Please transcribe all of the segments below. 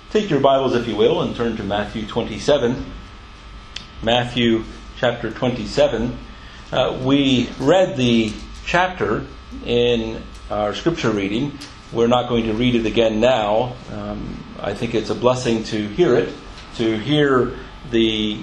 Take your Bibles, if you will, and turn to Matthew 27. Matthew chapter 27. We read the chapter in our scripture reading. We're not going to read it again now. I think it's a blessing to hear it, to hear the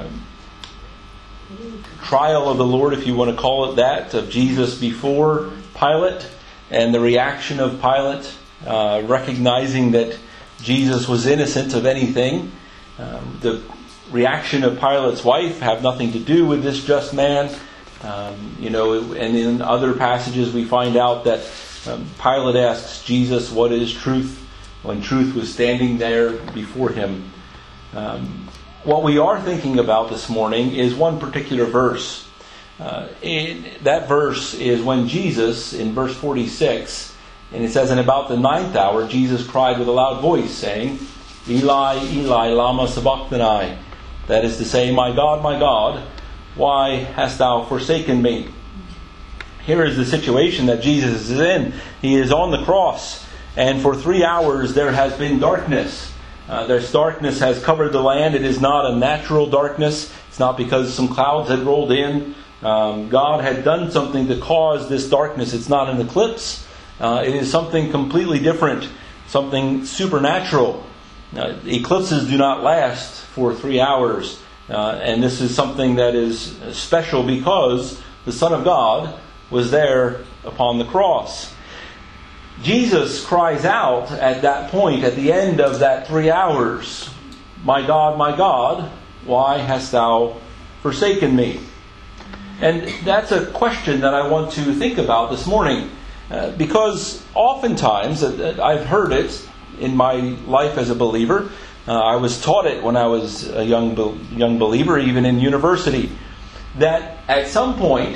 trial of the Lord, if you want to call it that, of Jesus before Pilate, and the reaction of Pilate, recognizing that Jesus was innocent of anything. The reaction of Pilate's wife have nothing to do with this just man. And in other passages we find out that Pilate asks Jesus, "What is truth?" when truth was standing there before him. What we are thinking about this morning is one particular verse. That verse is when Jesus, in verse 46, and it says, "And about the 9th hour, Jesus cried with a loud voice, saying, Eli, Eli, lama sabachthani." That is to say, my God, why hast thou forsaken me?" Here is the situation that Jesus is in. He is on the cross, and for 3 hours there has been darkness. This darkness has covered the land. It is not a natural darkness. It's not because some clouds had rolled in. God had done something to cause this darkness. It's not an eclipse. It is something completely different, something supernatural. Eclipses do not last for 3 hours. And this is something that is special because the Son of God was there upon the cross. Jesus cries out at that point, at the end of that 3 hours, my God, why hast thou forsaken me?" And that's a question that I want to think about this morning. Because oftentimes, I've heard it in my life as a believer. I was taught it when I was a young believer, even in university, that at some point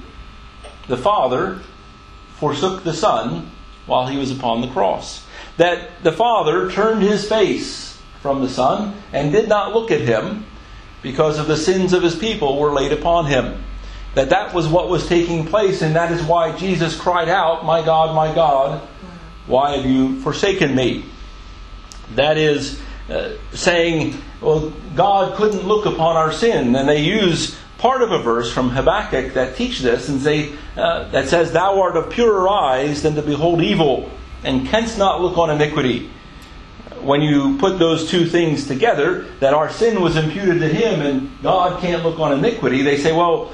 the Father forsook the Son while he was upon the cross. That the Father turned his face from the Son and did not look at him because of the sins of his people were laid upon him. That was what was taking place, and that is why Jesus cried out, my God, why have you forsaken me?" That is saying, well, God couldn't look upon our sin. And they use part of a verse from Habakkuk that teach this and say, that says, "Thou art of purer eyes than to behold evil, and canst not look on iniquity." When you put those two things together, that our sin was imputed to him and God can't look on iniquity, they say, well,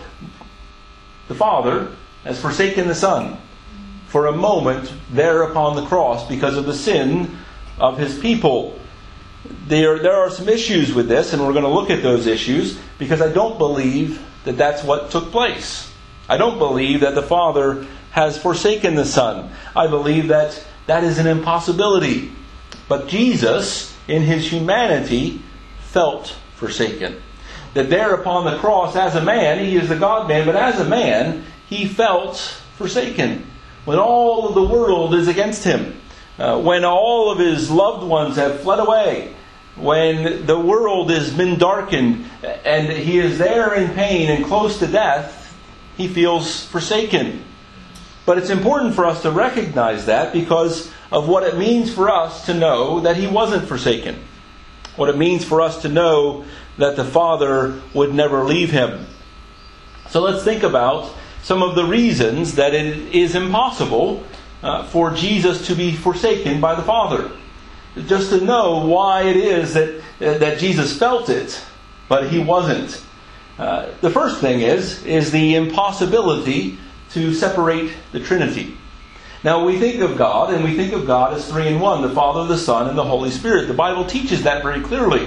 the Father has forsaken the Son for a moment there upon the cross because of the sin of his people. There are some issues with this, and we're going to look at those issues, because I don't believe that that's what took place. I don't believe that the Father has forsaken the Son. I believe that that is an impossibility. But Jesus, in his humanity, felt forsaken. That there upon the cross, as a man, he is the God-man, but as a man, he felt forsaken. When all of the world is against him, when all of his loved ones have fled away, when the world has been darkened, and he is there in pain and close to death, he feels forsaken. But it's important for us to recognize that because of what it means for us to know that he wasn't forsaken. What it means for us to know that the Father would never leave him. So let's think about some of the reasons that it is impossible for Jesus to be forsaken by the Father. Just to know why it is that Jesus felt it, but he wasn't. The first thing is the impossibility to separate the Trinity. Now we think of God, and we think of God as 3 in 1, the Father, the Son, and the Holy Spirit. The Bible teaches that very clearly.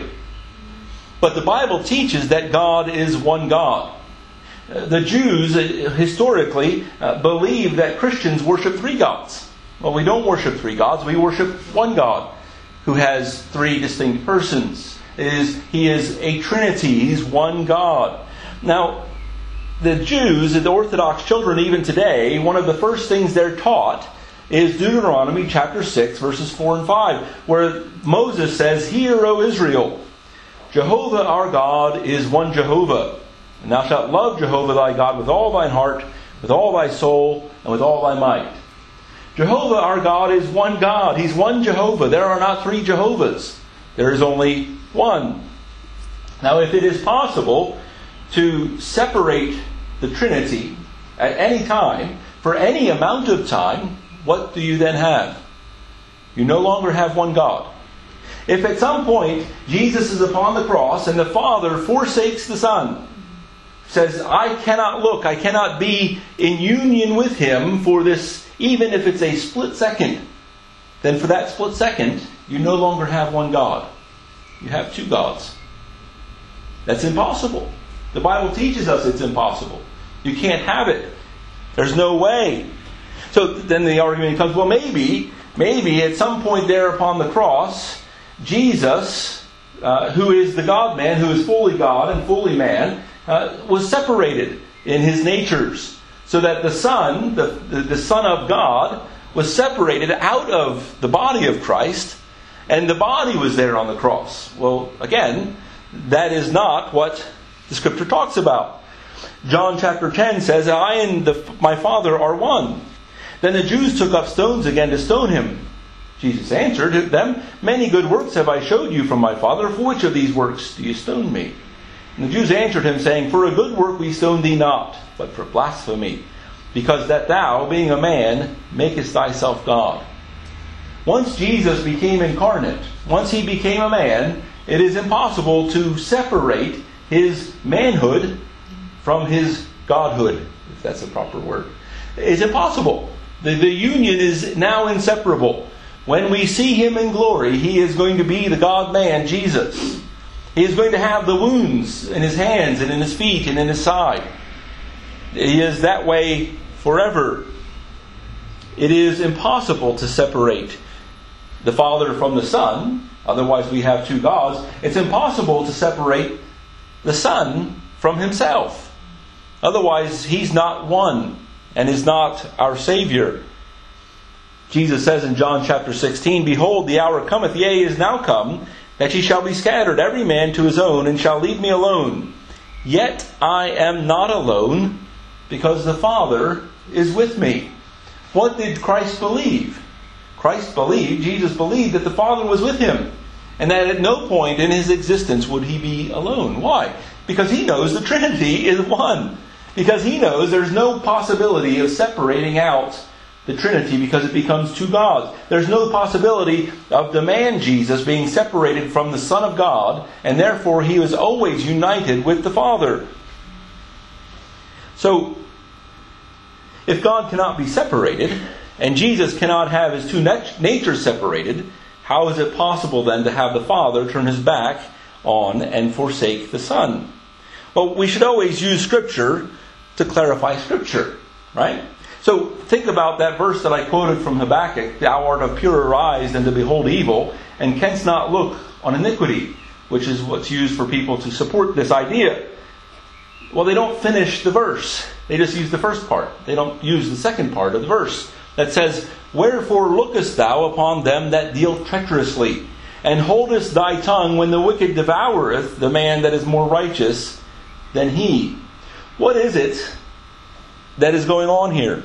But the Bible teaches that God is one God. The Jews, historically, believe that Christians worship 3 gods. Well, we don't worship 3 gods. We worship one God who has 3 distinct persons. He is a Trinity. He's one God. Now, the Jews, the Orthodox children even today, one of the first things they're taught is Deuteronomy chapter 6, verses 4 and 5, where Moses says, "Hear, O Israel, Jehovah our God is one Jehovah. And thou shalt love Jehovah thy God with all thine heart, with all thy soul, and with all thy might." Jehovah our God is one God. He's one Jehovah. There are not 3 Jehovahs. There is only one. Now, if it is possible to separate the Trinity at any time, for any amount of time, what do you then have? You no longer have one God. If at some point Jesus is upon the cross and the Father forsakes the Son, says, I cannot look, I cannot be in union with Him for this, even if it's a split second, then for that split second, you no longer have one God. You have two gods. That's impossible. The Bible teaches us it's impossible. You can't have it. There's no way. So then the argument comes, well, maybe at some point there upon the cross, Jesus, who is the God-man, who is fully God and fully man, was separated in His natures. So that the Son, the Son of God, was separated out of the body of Christ, and the body was there on the cross. Well, again, that is not what the Scripture talks about. John chapter 10 says, I and my Father are one. Then the Jews took up stones again to stone Him. Jesus answered them, Many good works have I showed you from my Father. For which of these works do you stone me? And the Jews answered Him, saying, For a good work we stone thee not, but for blasphemy, because that thou, being a man, makest thyself God. Once Jesus became incarnate, once He became a man, it is impossible to separate His manhood from His godhood, if that's a proper word. It's impossible. The union is now inseparable. When we see Him in glory, He is going to be the God-man, Jesus. He is going to have the wounds in His hands and in His feet and in His side. He is that way forever. It is impossible to separate the Father from the Son. Otherwise we have two gods. It's impossible to separate the Son from Himself. Otherwise He's not one and is not our Savior. Jesus says in John chapter 16, Behold, the hour cometh, yea, is now come, that ye shall be scattered, every man to his own, and shall leave me alone. Yet I am not alone, because the Father is with me. What did Christ believe? Jesus believed that the Father was with Him, and that at no point in His existence would He be alone. Why? Because He knows the Trinity is one. Because He knows there's no possibility of separating out the Trinity because it becomes two gods. There's no possibility of the man Jesus being separated from the Son of God, and therefore He was always united with the Father. So, if God cannot be separated, and Jesus cannot have His two natures separated, how is it possible then to have the Father turn His back on and forsake the Son? Well, we should always use Scripture to clarify Scripture, right? So think about that verse that I quoted from Habakkuk, Thou art of purer eyes than to behold evil, and canst not look on iniquity, which is what's used for people to support this idea. Well, they don't finish the verse. They just use the first part. They don't use the second part of the verse that says, Wherefore lookest thou upon them that deal treacherously, and holdest thy tongue when the wicked devoureth the man that is more righteous than he? What is it that is going on here?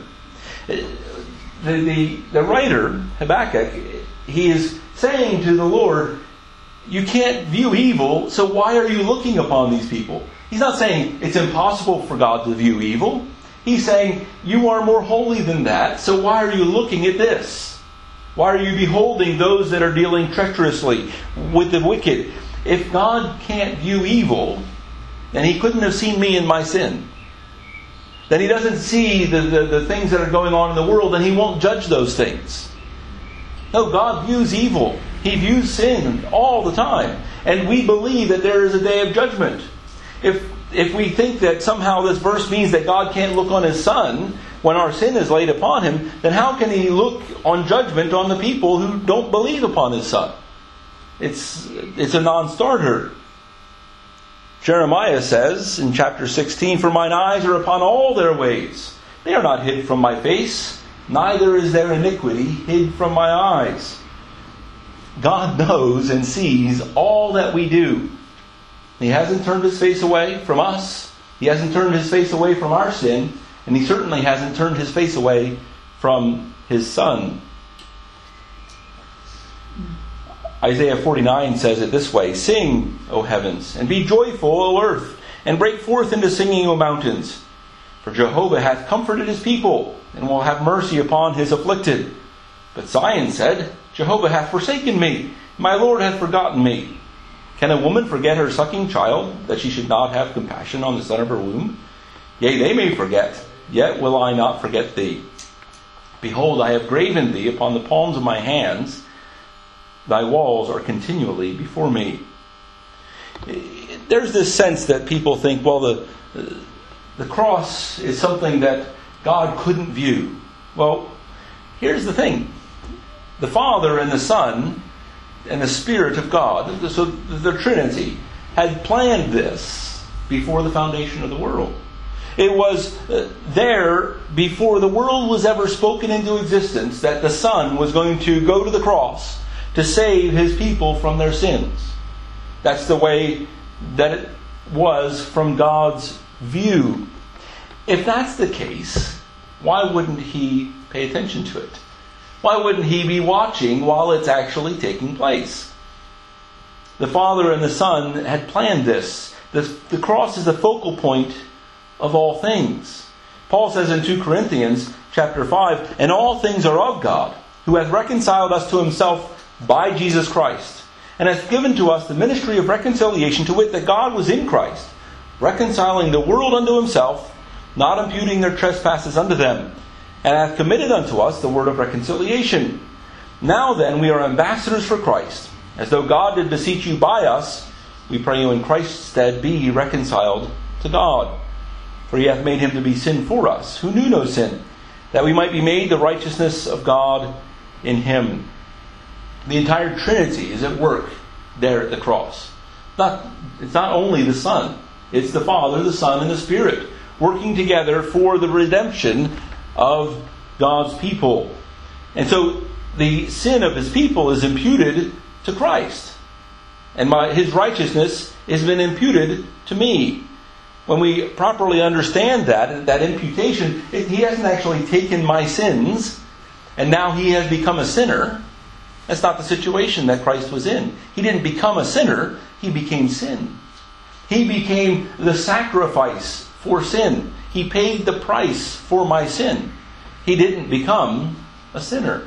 The writer, Habakkuk, he is saying to the Lord, you can't view evil, so why are you looking upon these people? He's not saying it's impossible for God to view evil. He's saying, you are more holy than that, so why are you looking at this? Why are you beholding those that are dealing treacherously with the wicked? If God can't view evil, then He couldn't have seen me in my sin. Then He doesn't see the things that are going on in the world, and He won't judge those things. No, God views evil. He views sin all the time. And we believe that there is a day of judgment. If we think that somehow this verse means that God can't look on His Son when our sin is laid upon Him, then how can He look on judgment on the people who don't believe upon His Son? It's a non-starter. Jeremiah says in chapter 16, For mine eyes are upon all their ways. They are not hid from my face, neither is their iniquity hid from my eyes. God knows and sees all that we do. He hasn't turned His face away from us. He hasn't turned His face away from our sin. And He certainly hasn't turned His face away from His Son. Isaiah 49 says it this way, "Sing, O heavens, and be joyful, O earth, and break forth into singing, O mountains. For Jehovah hath comforted his people, and will have mercy upon his afflicted. But Zion said, Jehovah hath forsaken me, my Lord hath forgotten me. Can a woman forget her sucking child, that she should not have compassion on the son of her womb? Yea, they may forget, yet will I not forget thee. Behold, I have graven thee upon the palms of my hands. Thy walls are continually before me." There's this sense that people think, well, the cross is something that God couldn't view. Well, here's the thing. The Father and the Son and the Spirit of God, so the Trinity, had planned this before the foundation of the world. It was there before the world was ever spoken into existence that the Son was going to go to the cross to save his people from their sins. That's the way that it was from God's view. If that's the case, why wouldn't he pay attention to it? Why wouldn't he be watching while it's actually taking place? The Father and the Son had planned this. The cross is the focal point of all things. Paul says in 2 Corinthians chapter 5, "And all things are of God, who hath reconciled us to himself by Jesus Christ, and hath given to us the ministry of reconciliation, to wit, that God was in Christ, reconciling the world unto himself, not imputing their trespasses unto them, and hath committed unto us the word of reconciliation. Now then, we are ambassadors for Christ, as though God did beseech you by us. We pray you in Christ's stead, be ye reconciled to God. For he hath made him to be sin for us, who knew no sin, that we might be made the righteousness of God in him." The entire Trinity is at work there at the cross. It's not only the Son. It's the Father, the Son, and the Spirit working together for the redemption of God's people. And so the sin of his people is imputed to Christ. And his righteousness has been imputed to me. When we properly understand that imputation, he hasn't actually taken my sins and now he has become a sinner. That's not the situation that Christ was in. He didn't become a sinner, he became sin. He became the sacrifice for sin. He paid the price for my sin. He didn't become a sinner.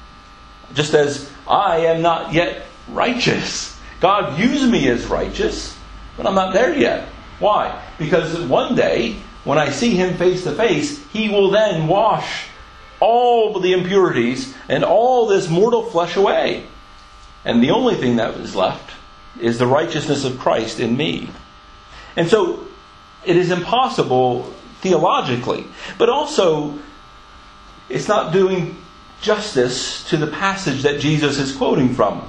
Just as I am not yet righteous. God views me as righteous, but I'm not there yet. Why? Because one day, when I see him face to face, he will then wash all the impurities and all this mortal flesh away. And the only thing that is left is the righteousness of Christ in me. And so it is impossible theologically, but also it's not doing justice to the passage that Jesus is quoting from.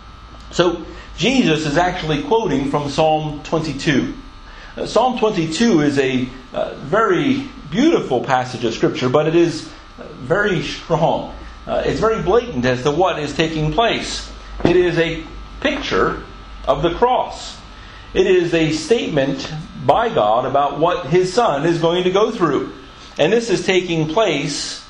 So Jesus is actually quoting from Psalm 22. Psalm 22 is a very beautiful passage of Scripture, but it is very strong. It's very blatant as to what is taking place. It is a picture of the cross. It is a statement by God about what his Son is going to go through. And this is taking place,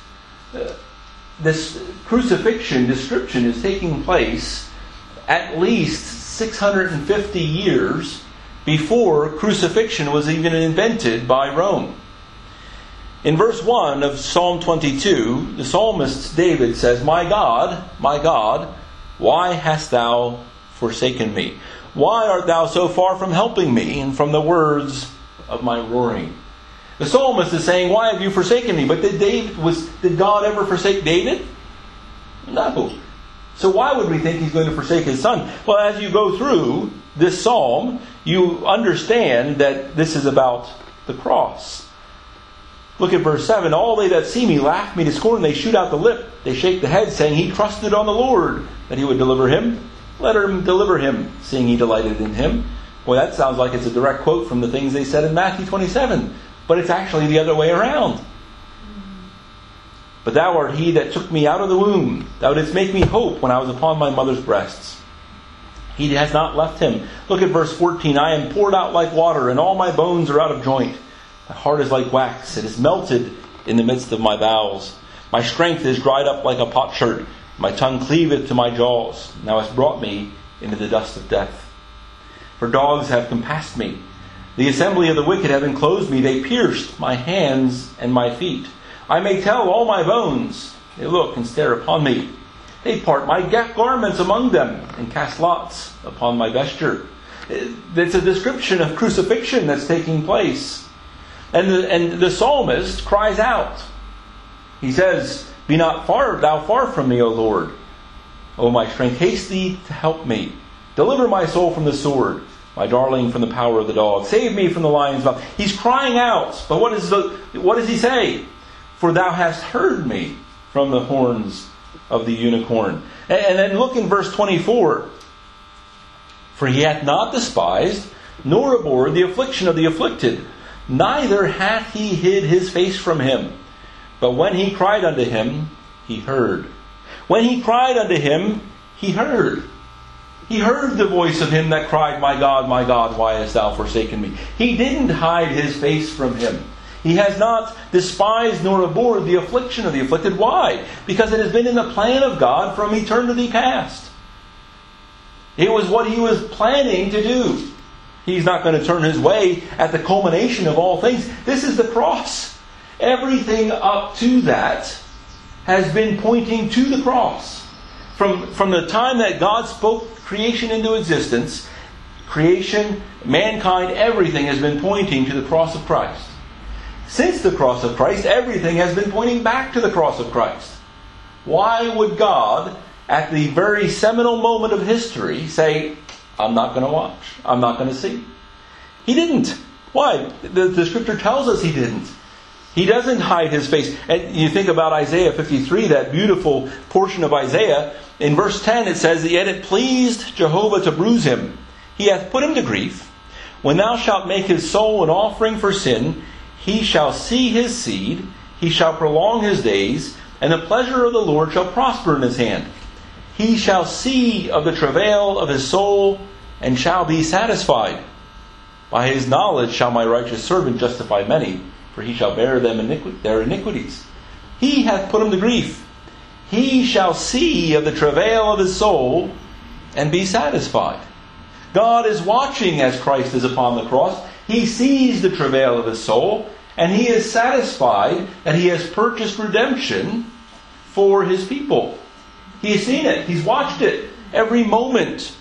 this crucifixion description is taking place at least 650 years before crucifixion was even invented by Rome. In verse 1 of Psalm 22, the psalmist David says, my God, why hast thou forsaken me? Why art thou so far from helping me and from the words of my roaring?" The psalmist is saying, why have you forsaken me? But did God ever forsake David? No. So why would we think he's going to forsake his son? Well, as you go through this psalm, you understand that this is about the cross. Look at verse 7. All they that see me laugh me to scorn. They shoot out the lip. They shake the head, saying, he trusted on the Lord, that he would deliver him. Let him deliver him, seeing he delighted in him. Boy, that sounds like it's a direct quote from the things they said in Matthew 27. But it's actually the other way around. But thou art he that took me out of the womb. Thou didst make me hope when I was upon my mother's breasts. He has not left him. Look at verse 14. I am poured out like water, and all my bones are out of joint. My heart is like wax. It is melted in the midst of my bowels. My strength is dried up like a potsherd. My tongue cleaveth to my jaws. Thou hast brought me into the dust of death. For dogs have compassed me. The assembly of the wicked have enclosed me. They pierced my hands and my feet. I may tell all my bones. They look and stare upon me. They part my garments among them and cast lots upon my vesture. It's a description of crucifixion that's taking place. And the psalmist cries out. He says, Be not thou far from me, O Lord. O my strength, haste thee to help me. Deliver my soul from the sword, my darling from the power of the dog. Save me from the lion's mouth. He's crying out. But what does he say? For thou hast heard me from the horns of the unicorn. And then look in verse 24. For he hath not despised, nor abhorred the affliction of the afflicted, neither hath he hid his face from him. But when he cried unto him, he heard. When he cried unto him, he heard. He heard the voice of him that cried, my God, why hast thou forsaken me? He didn't hide his face from him. He has not despised nor abhorred the affliction of the afflicted. Why? Because it has been in the plan of God from eternity past. It was what he was planning to do. He's not going to turn his way at the culmination of all things. This is the cross. Everything up to that has been pointing to the cross. From the time that God spoke creation into existence, creation, mankind, everything has been pointing to the cross of Christ. Since the cross of Christ, everything has been pointing back to the cross of Christ. Why would God, at the very seminal moment of history, say, I'm not going to watch, I'm not going to see? He didn't. Why? The Scripture tells us he didn't. He doesn't hide his face. And you think about Isaiah 53, that beautiful portion of Isaiah. In verse 10 it says, Yet it pleased Jehovah to bruise him. He hath put him to grief. When thou shalt make his soul an offering for sin, he shall see his seed, he shall prolong his days, and the pleasure of the Lord shall prosper in his hand. He shall see of the travail of his soul, and shall be satisfied. By his knowledge shall my righteous servant justify many, for he shall bear them their iniquities. He hath put him to grief. He shall see of the travail of his soul, and be satisfied. God is watching as Christ is upon the cross. He sees the travail of his soul, and he is satisfied that he has purchased redemption for his people. He has seen it. He's watched it every moment.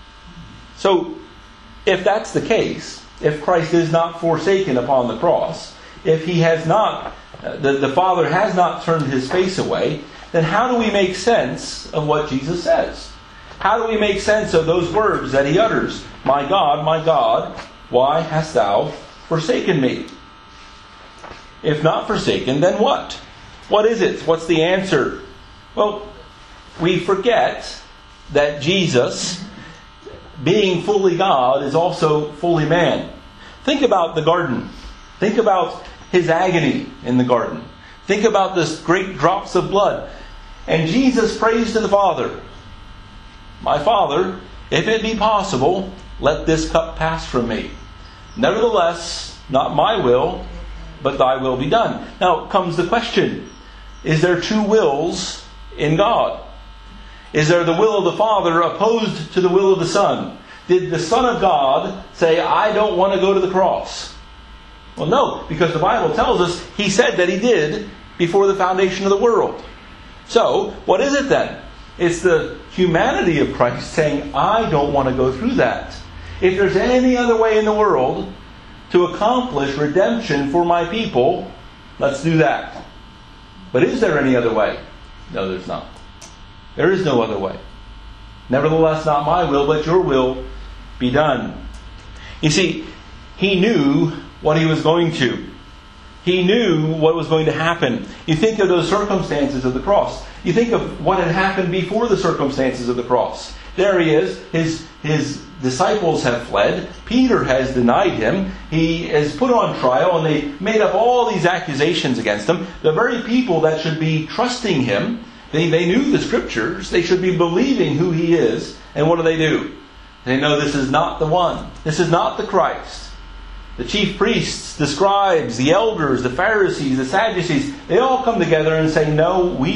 So, if that's the case, if Christ is not forsaken upon the cross, if he has not, the Father has not turned his face away, then how do we make sense of what Jesus says? How do we make sense of those words that he utters? My God, why hast thou forsaken me? If not forsaken, then what? What is it? What's the answer? Well, we forget that Jesus, being fully God, is also fully man. Think about the garden. Think about his agony in the garden. Think about this great drops of blood. And Jesus prays to the Father, My Father, if it be possible, let this cup pass from me. Nevertheless, not my will, but thy will be done. Now comes the question, is there two wills in God? Is there the will of the Father opposed to the will of the Son? Did the Son of God say, I don't want to go to the cross? Well, no, because the Bible tells us he said that he did before the foundation of the world. So, what is it then? It's the humanity of Christ saying, I don't want to go through that. If there's any other way in the world to accomplish redemption for my people, let's do that. But is there any other way? No, there's not. There is no other way. Nevertheless, not my will, but your will be done. You see, he knew what he was going to. He knew what was going to happen. You think of those circumstances of the cross. You think of what had happened before the circumstances of the cross. There he is. His disciples have fled. Peter has denied him. He is put on trial, and they made up all these accusations against him. The very people that should be trusting him, they knew the Scriptures. They should be believing who he is. And what do? They know this is not the one. This is not the Christ. The chief priests, the scribes, the elders, the Pharisees, the Sadducees, they all come together and say, no, we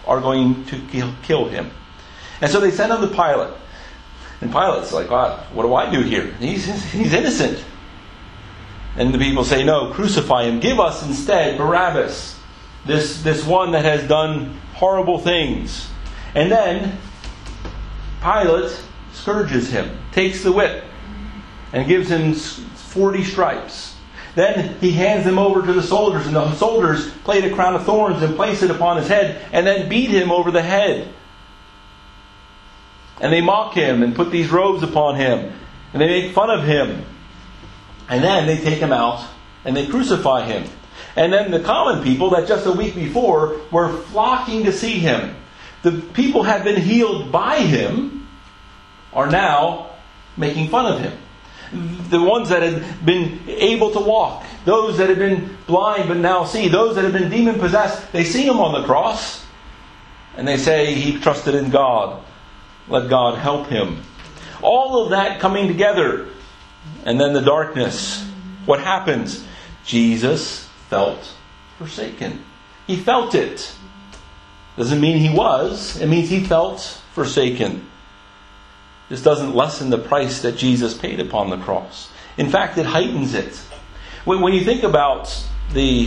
are going to kill him. And so they send him to Pilate. And Pilate's like, God, what do I do here? He's innocent. And the people say, no, crucify him. Give us instead Barabbas, this one that has done horrible things. And then Pilate scourges him, takes the whip, and gives him 40 stripes. Then he hands him over to the soldiers, and the soldiers plait a crown of thorns and place it upon his head, and then beat him over the head. And they mock him and put these robes upon him, and they make fun of him. And then they take him out and they crucify him. And then the common people that just a week before were flocking to see him, the people had been healed by him, are now making fun of him. The ones that had been able to walk, those that had been blind but now see, those that had been demon possessed, they see him on the cross and they say he trusted in God. Let God help him. All of that coming together. And then the darkness. What happens? Jesus felt forsaken. He felt it. Doesn't mean he was. It means he felt forsaken. This doesn't lessen the price that Jesus paid upon the cross. In fact, it heightens it. When you think about the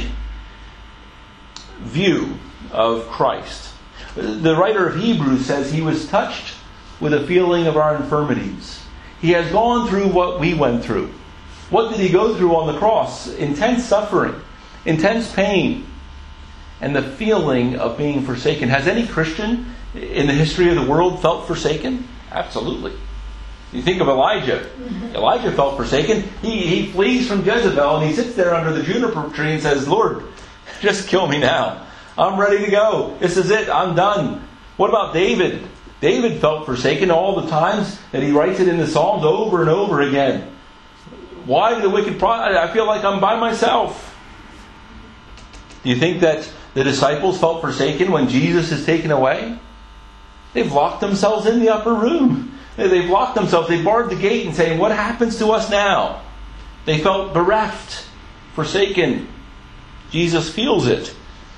view of Christ, the writer of Hebrews says he was touched with a feeling of our infirmities. He has gone through what we went through. What did he go through on the cross? Intense suffering, intense pain, and the feeling of being forsaken. Has any Christian in the history of the world felt forsaken? Absolutely. You think of Elijah. Elijah felt forsaken. He flees from Jezebel and he sits there under the juniper tree and says, Lord, just kill me now. I'm ready to go. This is it. I'm done. What about David? David felt forsaken all the times that he writes it in the Psalms over and over again. Why do the wicked I feel like I'm by myself. Do you think that the disciples felt forsaken when Jesus is taken away? They've locked themselves in the upper room. They've locked themselves. They barred the gate and saying, what happens to us now? They felt bereft, forsaken. Jesus feels it.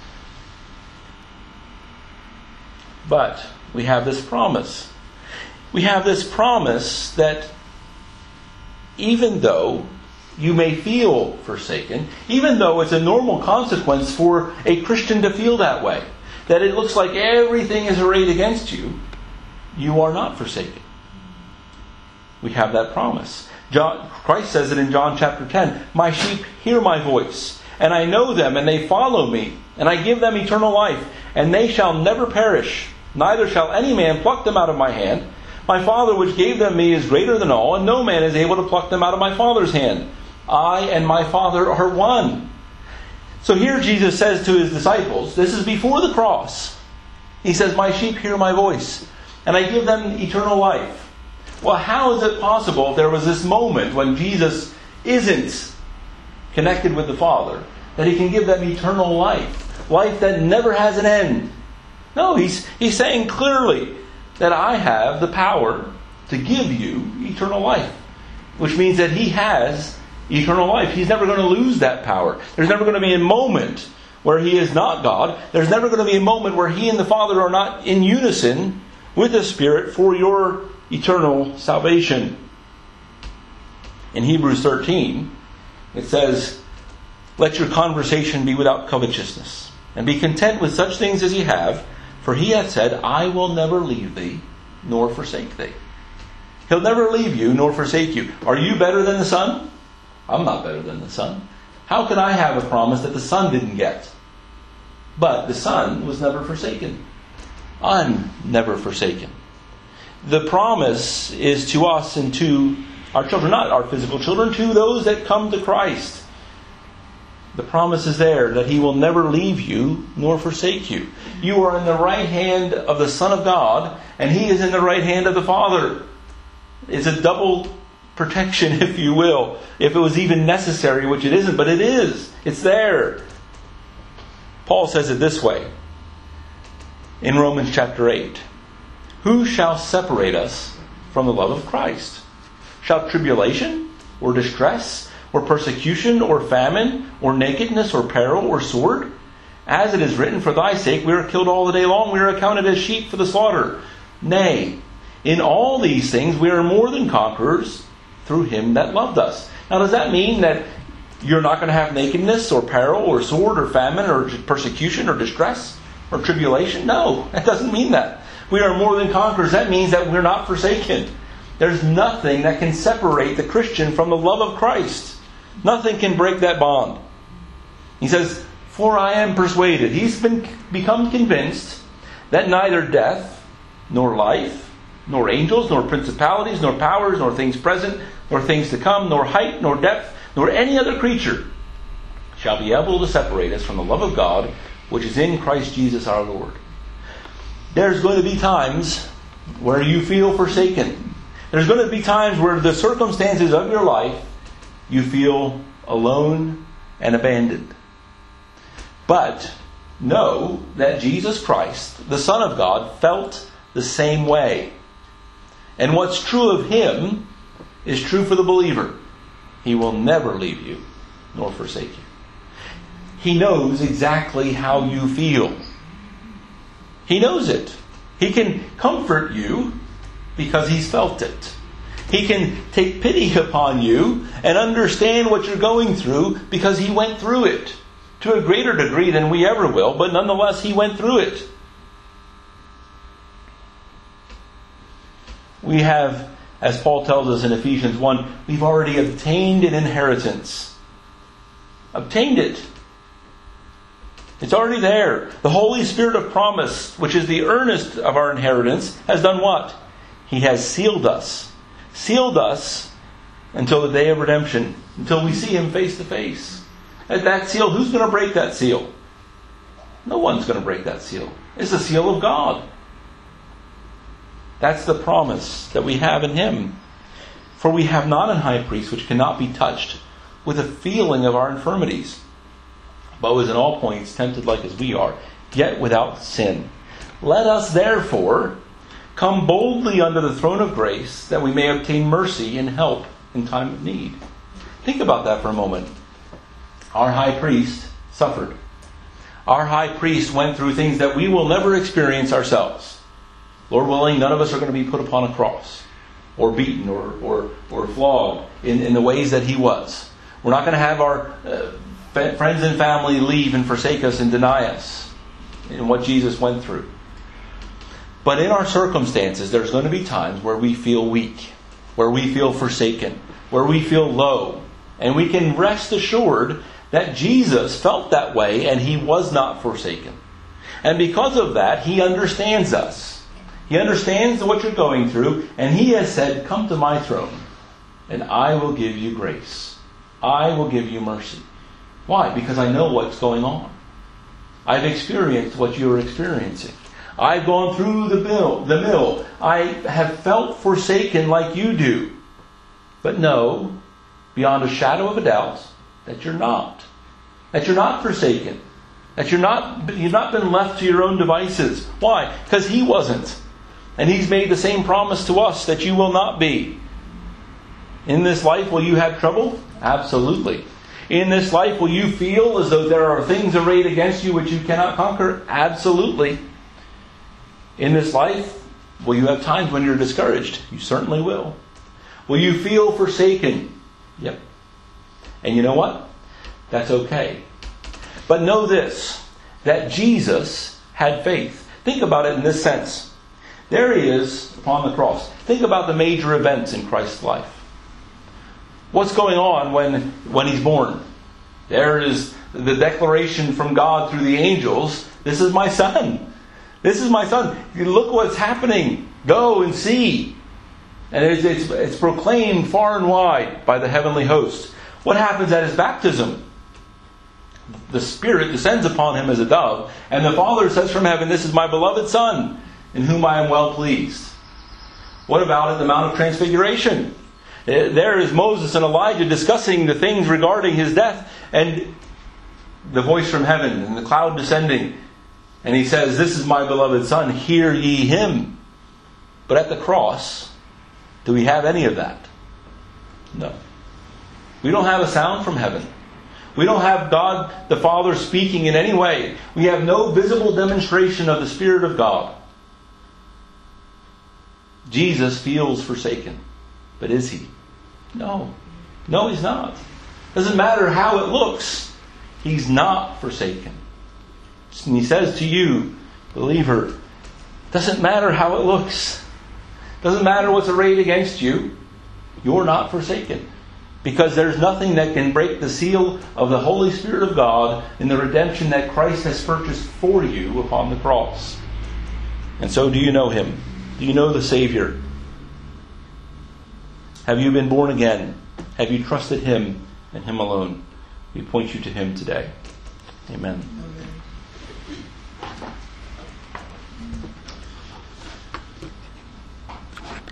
But we have this promise. We have this promise that even though you may feel forsaken, even though it's a normal consequence for a Christian to feel that way, that it looks like everything is arrayed against you, you are not forsaken. We have that promise. Christ says it in John chapter 10, my sheep hear my voice, and I know them, and they follow me, and I give them eternal life, and they shall never perish, neither shall any man pluck them out of my hand. My Father which gave them me is greater than all, and no man is able to pluck them out of my Father's hand. I and my Father are one. So here Jesus says to his disciples, this is before the cross. He says, my sheep hear my voice, and I give them eternal life. Well, how is it possible if there was this moment when Jesus isn't connected with the Father, that he can give them eternal life? Life that never has an end. No, he's saying clearly that I have the power to give you eternal life. Which means that he has eternal life. He's never going to lose that power. There's never going to be a moment where he is not God. There's never going to be a moment where he and the Father are not in unison with the Spirit for your eternal salvation. In Hebrews 13, it says, let your conversation be without covetousness, and be content with such things as ye have, for he hath said, I will never leave thee, nor forsake thee. He'll never leave you, nor forsake you. Are you better than the Son? I'm not better than the Son. How could I have a promise that the Son didn't get? But the Son was never forsaken. I'm never forsaken. The promise is to us and to our children, not our physical children, to those that come to Christ. The promise is there that he will never leave you nor forsake you. You are in the right hand of the Son of God, and he is in the right hand of the Father. It's a double protection, if you will. If it was even necessary, which it isn't, but it is. It's there. Paul says it this way in Romans chapter 8. Who shall separate us from the love of Christ? Shall tribulation, or distress, or persecution, or famine, or nakedness, or peril, or sword? As it is written, for thy sake we are killed all the day long, we are accounted as sheep for the slaughter. Nay, in all these things we are more than conquerors through him that loved us. Now does that mean that you're not going to have nakedness or peril or sword or famine or persecution or distress or tribulation? No, that doesn't mean that. We are more than conquerors. That means that we're not forsaken. There's nothing that can separate the Christian from the love of Christ. Nothing can break that bond. He says, for I am persuaded. He's become convinced that neither death, nor life, nor angels, nor principalities, nor powers, nor things present, nor things to come, nor height, nor depth, nor any other creature shall be able to separate us from the love of God, which is in Christ Jesus our Lord. There's going to be times where you feel forsaken. There's going to be times where the circumstances of your life, you feel alone and abandoned. But know that Jesus Christ, the Son of God, felt the same way. And what's true of Him is true for the believer. He will never leave you nor forsake you. He knows exactly how you feel. He knows it. He can comfort you because He's felt it. He can take pity upon you and understand what you're going through because He went through it to a greater degree than we ever will, but nonetheless He went through it. We have, as Paul tells us in Ephesians 1, we've already obtained an inheritance. Obtained it. It's already there. The Holy Spirit of promise, which is the earnest of our inheritance, has done what? He has sealed us. Sealed us until the day of redemption, until we see Him face to face. At that seal, who's going to break that seal? No one's going to break that seal. It's the seal of God. That's the promise that we have in Him. For we have not an high priest which cannot be touched with a feeling of our infirmities, but was in all points tempted like as we are, yet without sin. Let us therefore come boldly under the throne of grace, that we may obtain mercy and help in time of need. Think about that for a moment. Our high priest suffered. Our high priest went through things that we will never experience ourselves. Lord willing, none of us are going to be put upon a cross, or beaten, or flogged in the ways that He was. We're not going to have our friends and family leave and forsake us and deny us in what Jesus went through. But in our circumstances, there's going to be times where we feel weak, where we feel forsaken, where we feel low. And we can rest assured that Jesus felt that way and He was not forsaken. And because of that, He understands us. He understands what you're going through, and He has said, come to my throne and I will give you grace. I will give you mercy. Why? Because I know what's going on. I've experienced what you're experiencing. I've gone through the mill. I have felt forsaken like you do. But know, beyond a shadow of a doubt, that you're not. That you're not forsaken. That you've not been left to your own devices. Why? Because He wasn't. And He's made the same promise to us that you will not be. In this life, will you have trouble? Absolutely. In this life, will you feel as though there are things arrayed against you which you cannot conquer? Absolutely. In this life, will you have times when you're discouraged? You certainly will. Will you feel forsaken? Yep. And you know what? That's okay. But know this, that Jesus had faith. Think about it in this sense. There He is upon the cross. Think about the major events in Christ's life. What's going on when He's born? There is the declaration from God through the angels, this is my Son. This is my Son. Look what's happening. Go and see. And it's proclaimed far and wide by the heavenly host. What happens at His baptism? The Spirit descends upon Him as a dove, and the Father says from heaven, this is my beloved Son, in whom I am well pleased. What about at the Mount of Transfiguration? There is Moses and Elijah discussing the things regarding His death, and the voice from heaven and the cloud descending. And He says, this is my beloved Son, hear ye Him. But at the cross, do we have any of that? No. We don't have a sound from heaven. We don't have God the Father speaking in any way. We have no visible demonstration of the Spirit of God. Jesus feels forsaken. But is he? No. No, he's not. Doesn't matter how it looks. He's not forsaken. And he says to you, believer, doesn't matter how it looks. Doesn't matter what's arrayed against you. You're not forsaken. Because there's nothing that can break the seal of the Holy Spirit of God in the redemption that Christ has purchased for you upon the cross. And so, do you know Him? Do you know the Savior? Have you been born again? Have you trusted Him and Him alone? We point you to Him today. Amen.